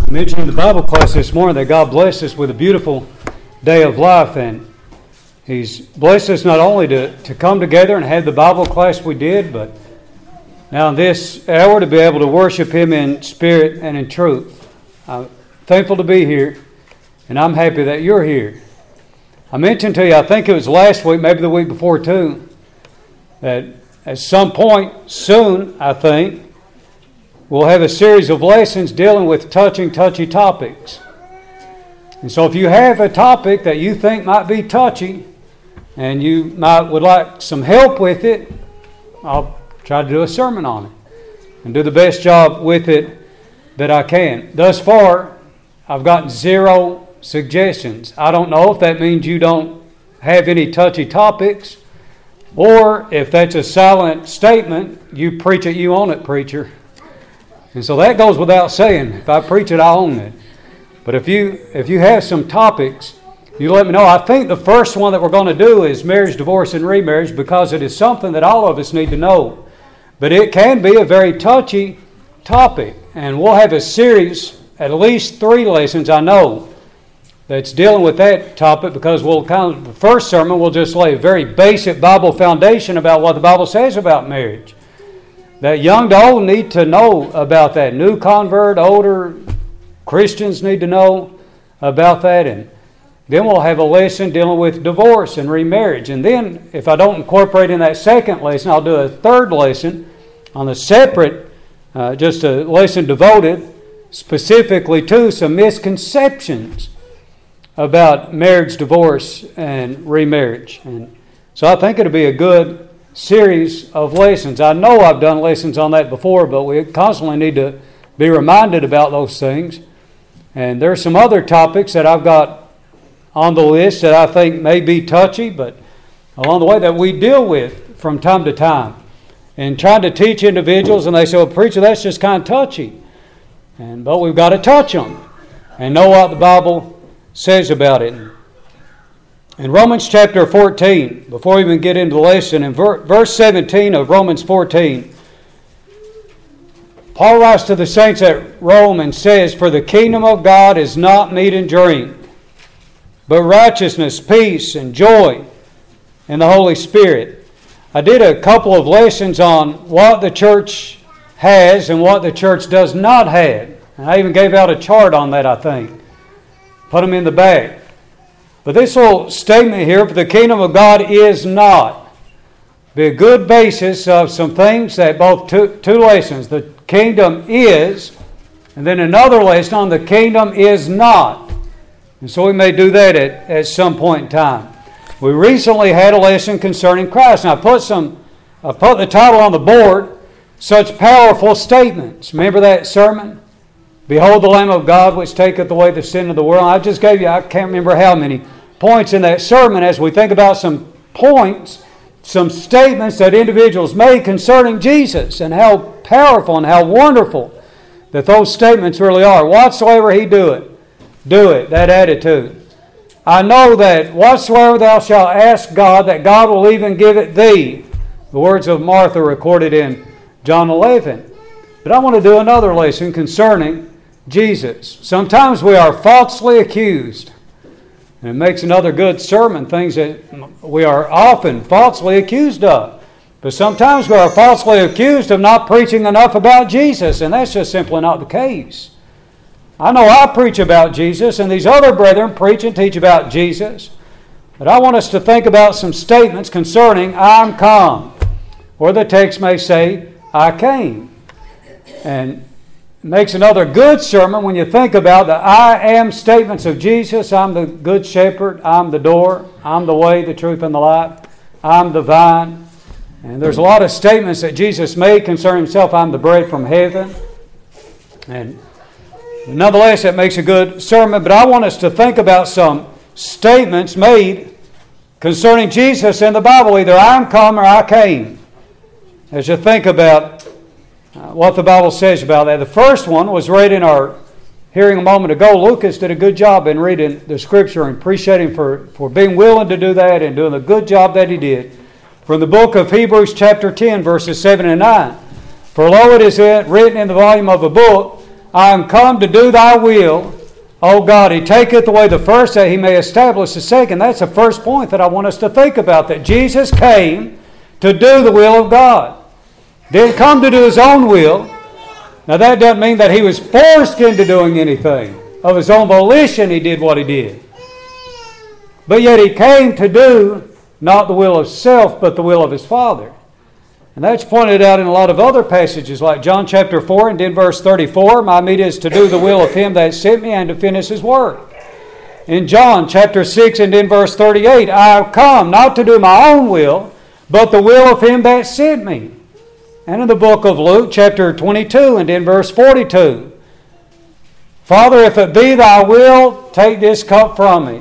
I mentioned in the Bible class this morning that God blessed us with a beautiful day of life, and He's blessed us not only to come together and have the Bible class we did, but now in this hour to be able to worship Him in spirit and in truth. I'm thankful to be here, and I'm happy that you're here. I mentioned to you, I think it was last week, maybe the week before too, that at some point soon, I think, we'll have a series of lessons dealing with touchy topics. And so if you have a topic that you think might be touchy and you would like some help with it, I'll try to do a sermon on it and do the best job with it that I can. Thus far, I've gotten 0 suggestions. I don't know if that means you don't have any touchy topics, or if that's a silent statement, you preach it, you own it, preacher. And so that goes without saying. If I preach it, I own it. But if you have some topics, you let me know. I think the first one that we're going to do is marriage, divorce, and remarriage, because it is something that all of us need to know. But it can be a very touchy topic. And we'll have a series, at least 3 lessons, I know, that's dealing with that topic, because the first sermon we'll just lay a very basic Bible foundation about what the Bible says about marriage. That young to old need to know about that. New convert, older Christians need to know about that. And then we'll have a lesson dealing with divorce and remarriage. And then, if I don't incorporate in that second lesson, I'll do a third lesson on a separate, just a lesson devoted specifically to some misconceptions about marriage, divorce, and remarriage. And so I think it'll be a good series of lessons. I know I've done lessons on that before, but we constantly need to be reminded about those things. And there's some other topics that I've got on the list that I think may be touchy, but along the way that we deal with from time to time. And trying to teach individuals, and they say, well, preacher, that's just kind of touchy. But we've got to touch them and know what the Bible says about it. In Romans chapter 14, before we even get into the lesson, in verse 17 of Romans 14, Paul writes to the saints at Rome and says, "For the kingdom of God is not meat and drink, but righteousness, peace, and joy in the Holy Spirit." I did a couple of lessons on what the church has and what the church does not have. And I even gave out a chart on that, I think. Put them in the back. But this little statement here, "For the kingdom of God is not," be a good basis of some things that both two lessons. The kingdom is, and then another lesson on the kingdom is not. And so we may do that at some point in time. We recently had a lesson concerning Christ. And I put the title on the board, "Such Powerful Statements." Remember that sermon? "Behold the Lamb of God which taketh away the sin of the world." I just gave you, I can't remember how many points in that sermon as we think about some points, some statements that individuals made concerning Jesus, and how powerful and how wonderful that those statements really are. Whatsoever He doeth, do it, that attitude. "I know that whatsoever thou shalt ask God, that God will even give it thee." The words of Martha recorded in John 11. But I want to do another lesson concerning Jesus. Sometimes we are falsely accused. And it makes another good sermon, things that we are often falsely accused of. But sometimes we are falsely accused of not preaching enough about Jesus, and that's just simply not the case. I know I preach about Jesus, and these other brethren preach and teach about Jesus. But I want us to think about some statements concerning "I'm come," or the text may say, "I came." And it makes another good sermon when you think about the "I am" statements of Jesus. "I'm the good shepherd. I'm the door. I'm the way, the truth, and the life. I'm the vine." And there's a lot of statements that Jesus made concerning Himself. "I'm the bread from heaven." And nonetheless, that makes a good sermon. But I want us to think about some statements made concerning Jesus in the Bible. Either "I'm come" or "I came." As you think about what the Bible says about that. The first one was read in our hearing a moment ago. Lucas did a good job in reading the Scripture, and appreciate him for being willing to do that and doing a good job that he did. From the book of Hebrews chapter 10, verses 7 and 9. "For lo, it is written in the volume of a book, I am come to do thy will, O God. He taketh away the first that he may establish the second. That's the first point that I want us to think about, that Jesus came to do the will of God. Didn't come to do his own will. Now that doesn't mean that he was forced into doing anything. Of his own volition he did what he did. But yet he came to do not the will of self, but the will of his Father. And that's pointed out in a lot of other passages, like John chapter 4 and in verse 34, my meat is to do the will of him that sent me and to finish his work. In John chapter 6 and in verse 38, I have come not to do my own will, but the will of him that sent me. And in the book of Luke chapter 22 and in verse 42, Father, if it be thy will, take this cup from me.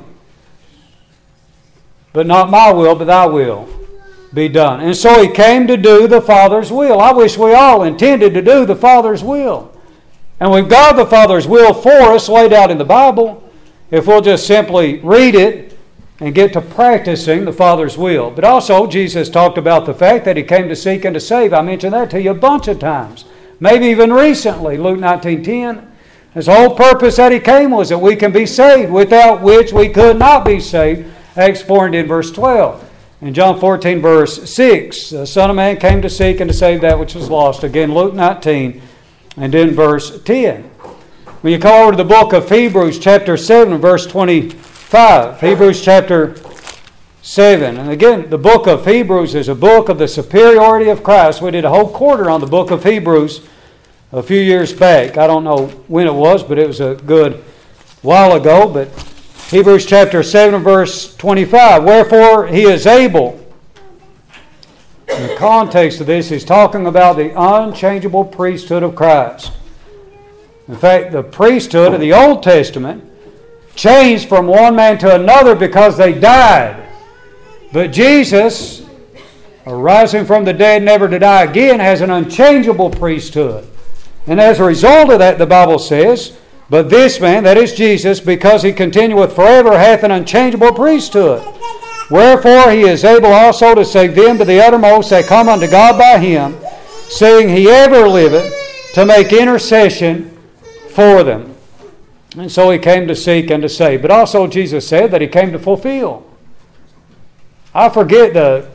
But not my will, but thy will be done. And so he came to do the Father's will. I wish we all intended to do the Father's will. And we've got the Father's will for us laid out in the Bible if we'll just simply read it and get to practicing the Father's will. But also Jesus talked about the fact that he came to seek and to save. I mentioned that to you a bunch of times. Maybe even recently, Luke 19:10. His whole purpose that he came was that we can be saved, without which we could not be saved. Acts 4 and in verse 12. In John 14 verse 6, the Son of Man came to seek and to save that which was lost. Again, Luke 19 and in verse 10. When you come over to the book of Hebrews chapter 7 verse 25. Hebrews chapter 7. And again, the book of Hebrews is a book of the superiority of Christ. We did a whole quarter on the book of Hebrews a few years back. I don't know when it was, but it was a good while ago. But Hebrews chapter 7 and verse 25. Wherefore he is able. In the context of this, he's talking about the unchangeable priesthood of Christ. In fact, the priesthood of the Old Testament changed from one man to another because they died. But Jesus, arising from the dead never to die again, has an unchangeable priesthood. And as a result of that, the Bible says, but this man, that is Jesus, because he continueth forever, hath an unchangeable priesthood. Wherefore he is able also to save them to the uttermost that come unto God by him, seeing he ever liveth to make intercession for them. And so he came to seek and to save. But also Jesus said that he came to fulfill. I forget the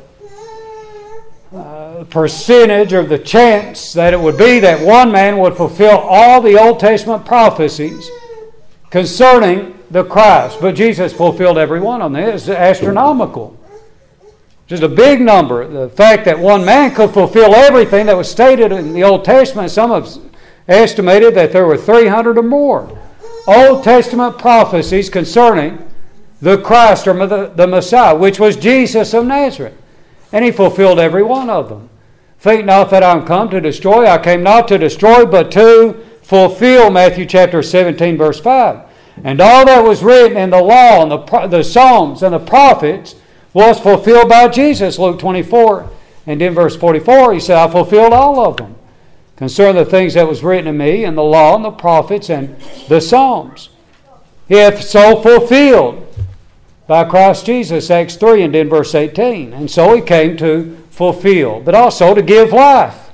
percentage or the chance that it would be that one man would fulfill all the Old Testament prophecies concerning the Christ. But Jesus fulfilled every one of them. It's astronomical. Just a big number. The fact that one man could fulfill everything that was stated in the Old Testament, some have estimated that there were 300 or more Old Testament prophecies concerning the Christ or the Messiah, which was Jesus of Nazareth. And he fulfilled every one of them. Think not that I am come to destroy. I came not to destroy, but to fulfill, Matthew chapter 17, verse 5. And all that was written in the law and the Psalms and the prophets was fulfilled by Jesus, Luke 24. And in verse 44, he said, I fulfilled all of them concerning the things that was written in me in the law and the prophets and the Psalms. He hath so fulfilled by Christ Jesus, Acts 3 and in verse 18. And so he came to fulfill, but also to give life.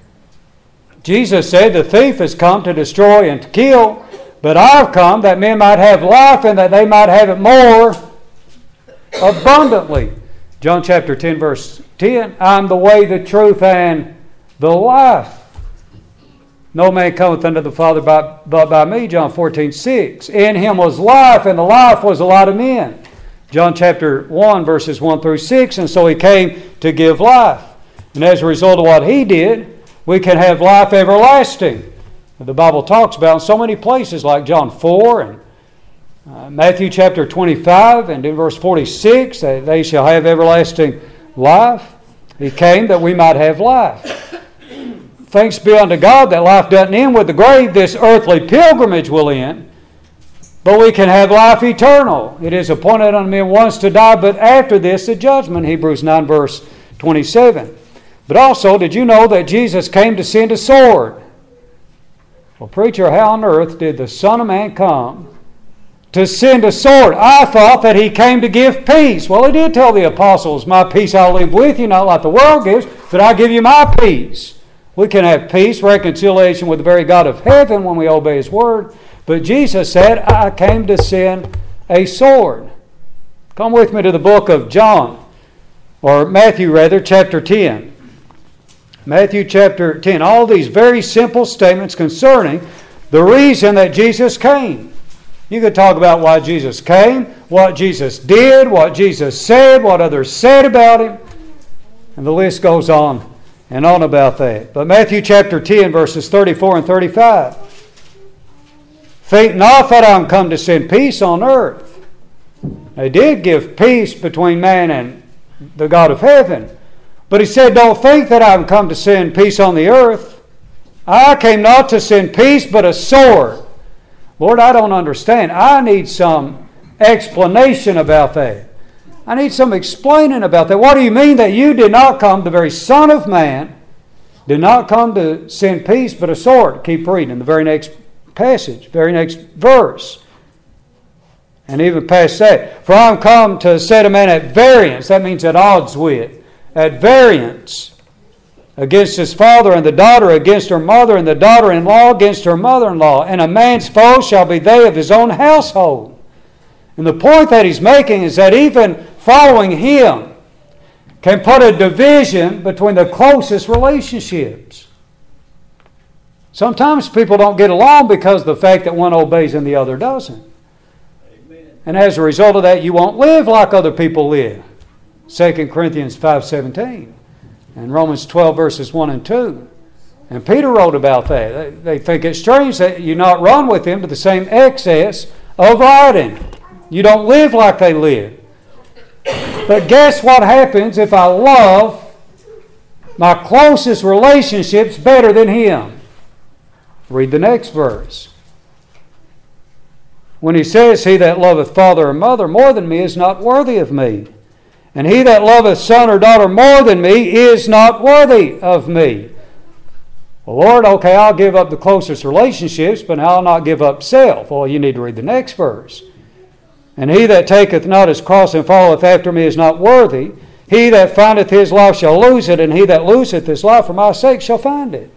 Jesus said, the thief has come to destroy and to kill, but I've come that men might have life and that they might have it more abundantly. John chapter 10 verse 10, I am the way, the truth, and the life. No man cometh unto the Father but by me, John 14:6. In him was life, and the life was the light of men. John chapter 1, verses 1 through 6. And so he came to give life. And as a result of what he did, we can have life everlasting. The Bible talks about in so many places like John 4 and Matthew chapter 25 and in verse 46, that they shall have everlasting life. He came that we might have life. Thanks be unto God that life doesn't end with the grave. This earthly pilgrimage will end. But we can have life eternal. It is appointed unto men once to die, but after this the judgment. Hebrews 9 verse 27. But also, did you know that Jesus came to send a sword? Well, preacher, how on earth did the Son of Man come to send a sword? I thought that he came to give peace. Well, he did tell the apostles, my peace I'll leave with you, not like the world gives, but I give you my peace. We can have peace, reconciliation with the very God of heaven when we obey His word. But Jesus said, I came to send a sword. Come with me to the book of John, or Matthew rather, chapter 10. Matthew chapter 10. All these very simple statements concerning the reason that Jesus came. You could talk about why Jesus came, what Jesus did, what Jesus said, what others said about Him. And the list goes on and on about that. But Matthew chapter 10, verses 34 and 35. Think not that I am come to send peace on earth. They did give peace between man and the God of heaven. But He said, don't think that I am come to send peace on the earth. I came not to send peace, but a sword. Lord, I don't understand. I need some explanation about that. I need some explaining about that. What do you mean that you did not come, the very Son of Man, did not come to send peace, but a sword? Keep reading the very next passage, very next verse. And even past that. For I am come to set a man at variance. That means at odds with. At variance. Against his father, and the daughter against her mother, and the daughter-in-law against her mother-in-law. And a man's foes shall be they of his own household. And the point that he's making is that even following Him can put a division between the closest relationships. Sometimes people don't get along because of the fact that one obeys and the other doesn't. Amen. And as a result of that, you won't live like other people live. 2 Corinthians 5:17. And Romans 12 verses 1 and 2. And Peter wrote about that. They think it's strange that you not run with them to the same excess of rioting. You don't live like they live. But guess what happens if I love my closest relationships better than Him? Read the next verse. When He says, He that loveth father or mother more than me is not worthy of me. And he that loveth son or daughter more than me is not worthy of me. Well, Lord, okay, I'll give up the closest relationships, but I'll not give up self. Well, you need to read the next verse. And he that taketh not his cross and followeth after me is not worthy. He that findeth his life shall lose it, and he that loseth his life for my sake shall find it.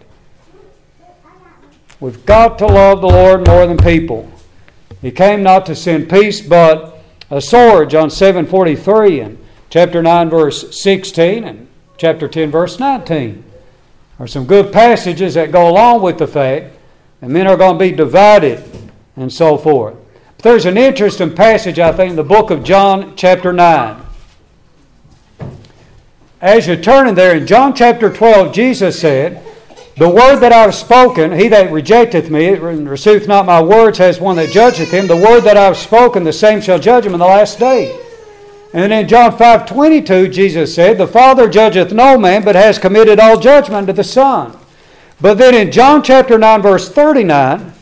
We've got to love the Lord more than people. He came not to send peace, but a sword, John 7:43, and chapter 9, verse 16, and chapter 10, verse 19. There are some good passages that go along with the fact that men are going to be divided and so forth. But there's an interesting passage, I think, in the book of John, chapter 9. As you're turning there, in John chapter 12, Jesus said, the word that I have spoken, he that rejecteth me, and receiveth not my words, has one that judgeth him. The word that I have spoken, the same shall judge him in the last day. And then in John 5:22, Jesus said, the Father judgeth no man, but has committed all judgment to the Son. But then in John chapter 9, verse 39,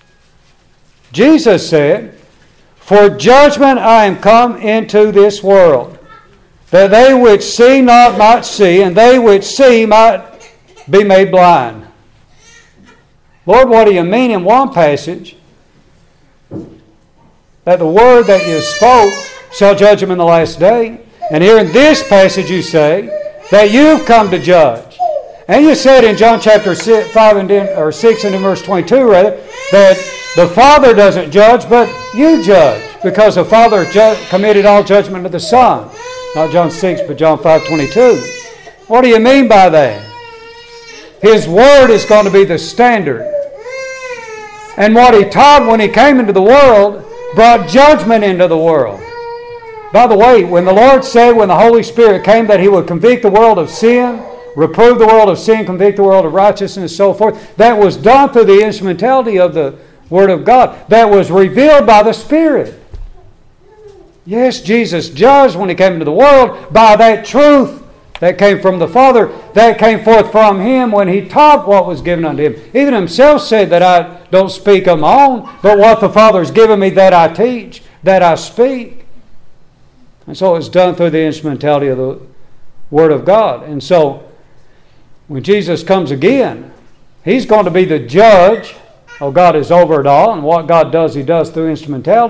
Jesus said, for judgment I am come into this world, that they which see not might see, and they which see might be made blind. Lord, what do you mean in one passage that the word that you spoke shall judge them in the last day? And here in this passage you say that you've come to judge. And you said in John chapter 6 and in verse 22 rather, that the Father doesn't judge, but you judge, because the Father committed all judgment to the Son. Not John 6, but John 5:22. What do you mean by that? His Word is going to be the standard. And what He taught when He came into the world brought judgment into the world. By the way, when the Lord said when the Holy Spirit came that He would convict the world of sin, reprove the world of sin, convict the world of righteousness, and so forth, that was done through the instrumentality of the Word of God. That was revealed by the Spirit. Yes, Jesus judged when He came into the world by that truth that came from the Father, that came forth from Him when He taught what was given unto Him. Even Himself said that I don't speak of my own, but what the Father has given me that I teach, that I speak. And so it's done through the instrumentality of the Word of God. And so when Jesus comes again, He's going to be the judge. Oh, God is over it all, and what God does, He does through instrumentality.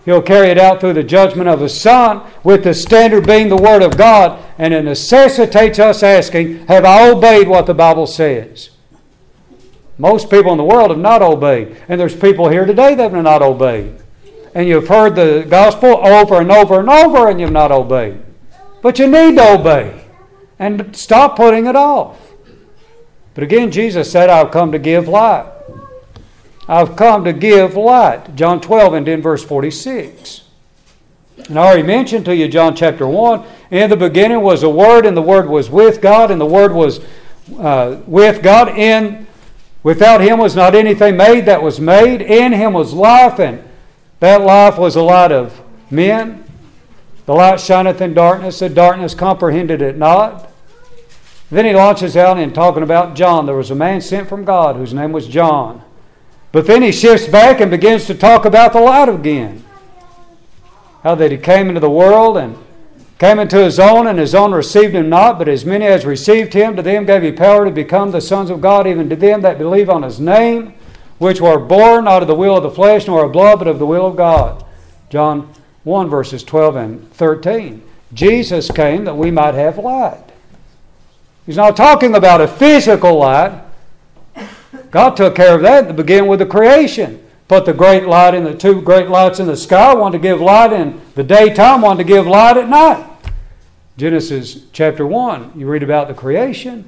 He'll carry it out through the judgment of His Son, with the standard being the Word of God. And it necessitates us asking, have I obeyed what the Bible says? Most people in the world have not obeyed. And there's people here today that have not obeyed. And you've heard the gospel over and over and over, and you've not obeyed. But you need to obey. And stop putting it off. But again, Jesus said, I've come to give light. I've come to give light. John 12 and then verse 46. And I already mentioned to you John chapter 1. In the beginning was the Word, and the Word was with God, and the Word was with God. Without Him was not anything made that was made. In Him was life, and that life was the light of men. The light shineth in darkness, the darkness comprehended it not. Then he launches out in talking about John. There was a man sent from God whose name was John. But then he shifts back and begins to talk about the light again. How that he came into the world and came into his own, and his own received him not. But as many as received him, to them gave he power to become the sons of God, even to them that believe on his name, which were born not of the will of the flesh, nor of blood, but of the will of God. John 1 verses 12 and 13. Jesus came that we might have light. He's not talking about a physical light. God took care of that to begin with the creation. Put the great light in the two great lights in the sky, one to give light in the daytime, one to give light at night. Genesis chapter 1, you read about the creation.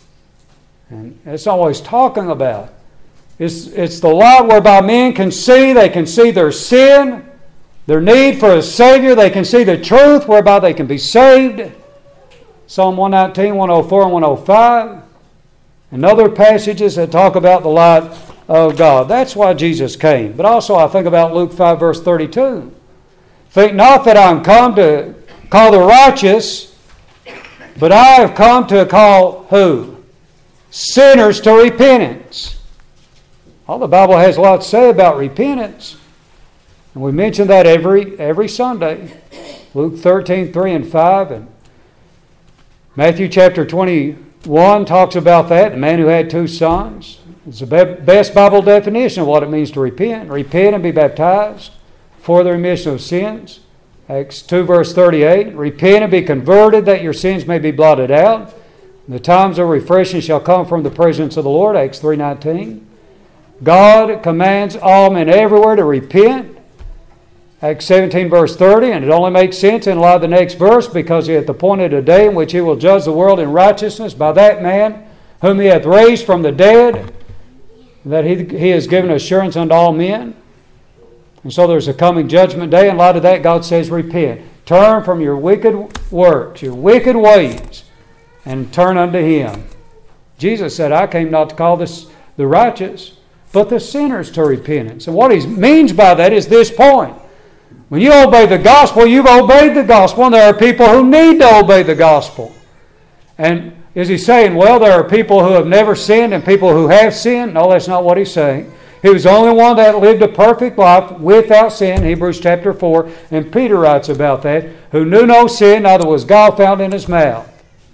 And it's always talking about. It's the light whereby men can see. They can see their sin, their need for a Savior. They can see the truth whereby they can be saved. Psalm 119, 104, and 105. And other passages that talk about the light of God. That's why Jesus came. But also I think about Luke 5 verse 32. Think not that I am come to call the righteous, but I have come to call who? Sinners to repentance. All the Bible has a lot to say about repentance. And we mention that every Sunday. Luke 13, 3 and 5. And Matthew chapter 21 talks about that. The man who had two sons. It's the best Bible definition of what it means to repent. Repent and be baptized for the remission of sins. Acts 2 verse 38. Repent and be converted that your sins may be blotted out. The times of refreshing shall come from the presence of the Lord. Acts 3:19. God commands all men everywhere to repent. Acts 17 verse 30. And it only makes sense in light of the next verse, because He hath appointed a day in which He will judge the world in righteousness by that man whom He hath raised from the dead, that he has given assurance unto all men. And so there's a coming judgment day. In light of that, God says, repent. Turn from your wicked works, your wicked ways, and turn unto Him. Jesus said, I came not to call the righteous, but the sinners to repentance. And what He means by that is this point. When you obey the gospel, you've obeyed the gospel, and there are people who need to obey the gospel. And is He saying, well, there are people who have never sinned and people who have sinned? No, that's not what He's saying. He was the only one that lived a perfect life without sin, Hebrews chapter 4, and Peter writes about that, who knew no sin, neither was God found in His mouth.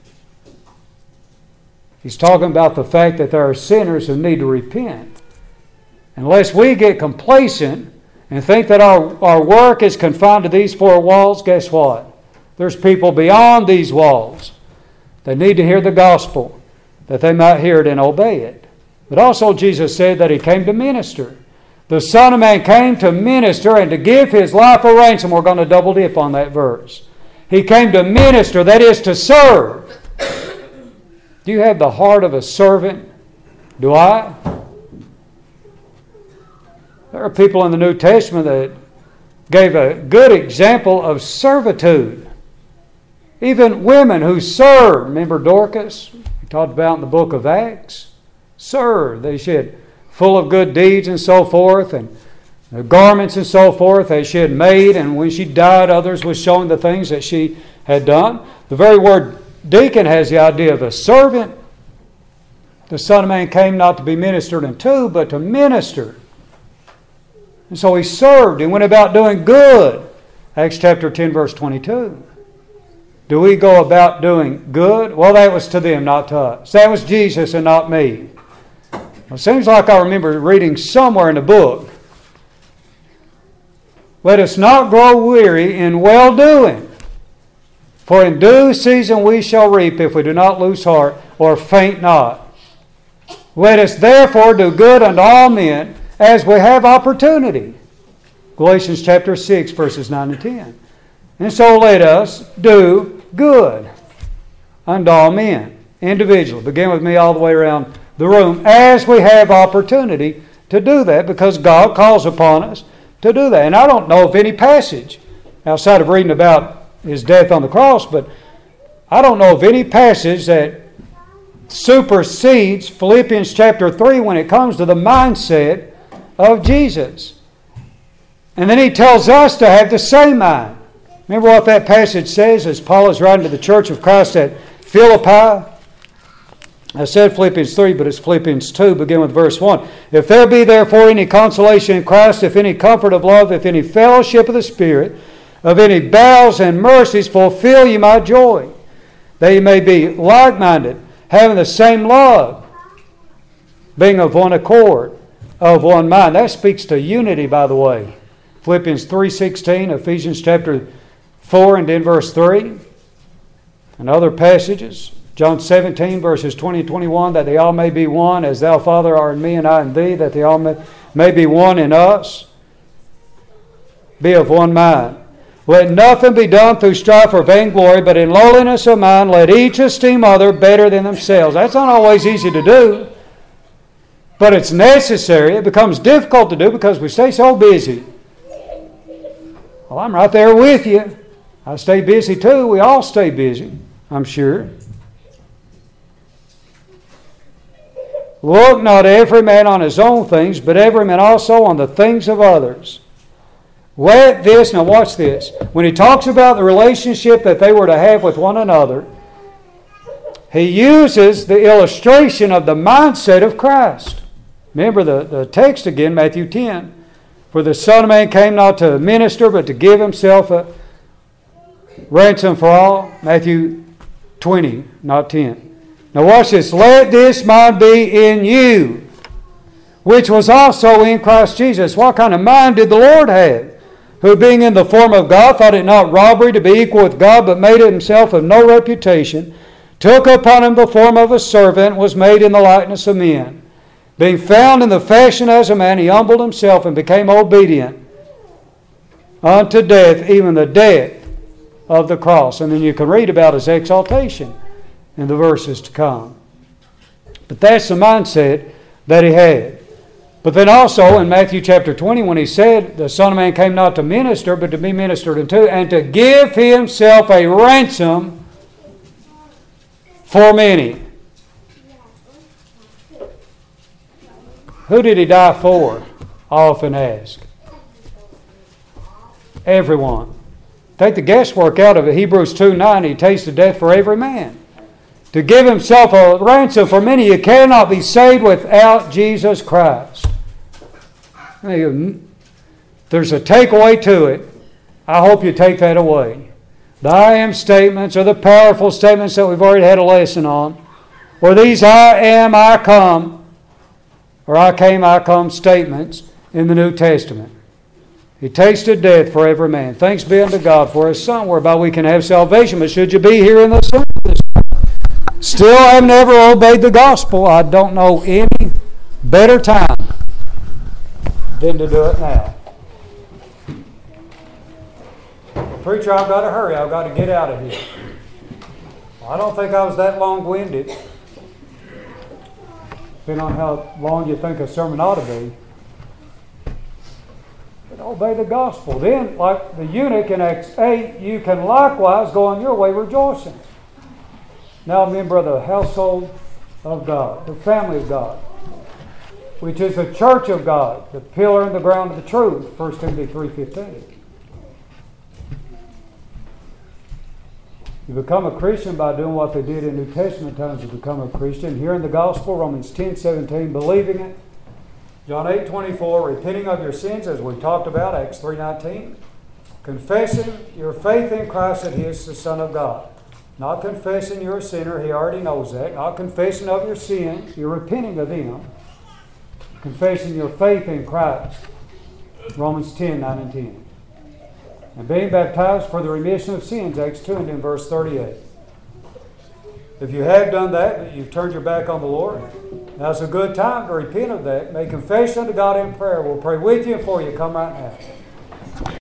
He's talking about the fact that there are sinners who need to repent. Unless we get complacent and think that our work is confined to these four walls, guess what? There's people beyond these walls. They need to hear the gospel, that they might hear it and obey it. But also Jesus said that He came to minister. The Son of Man came to minister and to give His life a ransom. We're going to double dip on that verse. He came to minister, that is to serve. Do you have the heart of a servant? Do I? There are people in the New Testament that gave a good example of servitude. Even women who served. Remember Dorcas? We talked about in the book of Acts. Served. They should, full of good deeds and so forth, and the garments and so forth that she had made, and when she died, others was showing the things that she had done. The very word deacon has the idea of a servant. The Son of Man came not to be ministered unto, but to minister. And so He served. He went about doing good. Acts chapter 10 verse 22. Do we go about doing good? Well, that was to them, not to us. That was Jesus and not me. Well, it seems like I remember reading somewhere in the book Let us not grow weary in well-doing. For in due season we shall reap if we do not lose heart or faint not. Let us therefore do good unto all men as we have opportunity. Galatians chapter 6, verses 9 and 10. And so let us do good unto all men, individually. Begin with me all the way around the room as we have opportunity to do that, because God calls upon us to do that. And I don't know of any passage outside of reading about His death on the cross, but I don't know of any passage that supersedes Philippians chapter 3 when it comes to the mindset of Jesus. And then he tells us to have the same mind. Remember what that passage says as Paul is writing to the church of Christ at Philippi? I said Philippians 3, but it's Philippians 2, begin with verse 1. If there be therefore any consolation in Christ, if any comfort of love, if any fellowship of the Spirit, of any bowels and mercies, fulfill ye my joy, that ye may be like-minded, having the same love, being of one accord, of one mind. That speaks to unity, by the way. Philippians 3:16, Ephesians chapter 4 and then verse 3, and other passages. John 17, verses 20 and 21, that they all may be one, as thou, Father, art in me and I in thee, that they all may be one in us. Be of one mind. Let nothing be done through strife or vainglory, but in lowliness of mind let each esteem other better than themselves. That's not always easy to do, but it's necessary. It becomes difficult to do because we stay so busy. Well, I'm right there with you. I stay busy too. We all stay busy, I'm sure. Look not every man on his own things, but every man also on the things of others. Let this, now watch this. When he talks about the relationship that they were to have with one another, he uses the illustration of the mindset of Christ. Remember the text again, Matthew 10. For the Son of Man came not to minister, but to give himself a ransom for all. Matthew 20, not 10. Now watch this. Let this mind be in you, which was also in Christ Jesus. What kind of mind did the Lord have? Who being in the form of God, thought it not robbery to be equal with God, but made himself of no reputation, took upon him the form of a servant, was made in the likeness of men. Being found in the fashion as a man, he humbled himself and became obedient unto death, even the death of the cross. And then you can read about his exaltation in the verses to come. But that's the mindset that he had. But then also in Matthew chapter 20, when he said, the Son of Man came not to minister, but to be ministered unto, and to give himself a ransom for many. Who did he die for? I often ask. Everyone. Take the guesswork out of it. Hebrews 2:9, he tasted death for every man. To give himself a ransom for many. You cannot be saved without Jesus Christ. There's a takeaway to it. I hope you take that away. The I am statements are the powerful statements that we've already had a lesson on. Or these I am, I come, or I came, I come statements in the New Testament. He tasted death for every man. Thanks be unto God for His Son, whereby we can have salvation. But should you be here in the Son, still have never obeyed the gospel, I don't know any better time than to do it now. Preacher, I've got to hurry. I've got to get out of here. Well, I don't think I was that long-winded. Depending on how long you think a sermon ought to be. But obey the gospel. Then, like the eunuch in Acts 8, you can likewise go on your way rejoicing. Now a member of the household of God, the family of God, which is the church of God, the pillar and the ground of the truth, 1 Timothy 3:15. You become a Christian by doing what they did in New Testament times to become a Christian. Hearing the gospel, Romans 10:17, believing it. John 8:24, repenting of your sins, as we talked about, Acts 3:19. Confessing your faith in Christ that He is the Son of God. Not confessing you're a sinner, He already knows that. Not confessing of your sins, you're repenting of them. Confessing your faith in Christ, Romans 10:9 and 10. and being baptized for the remission of sins, Acts 2 and in verse 38. If you have done that, but you've turned your back on the Lord, now's a good time to repent of that. Make confession to God in prayer. We'll pray with you and for you. Come right now.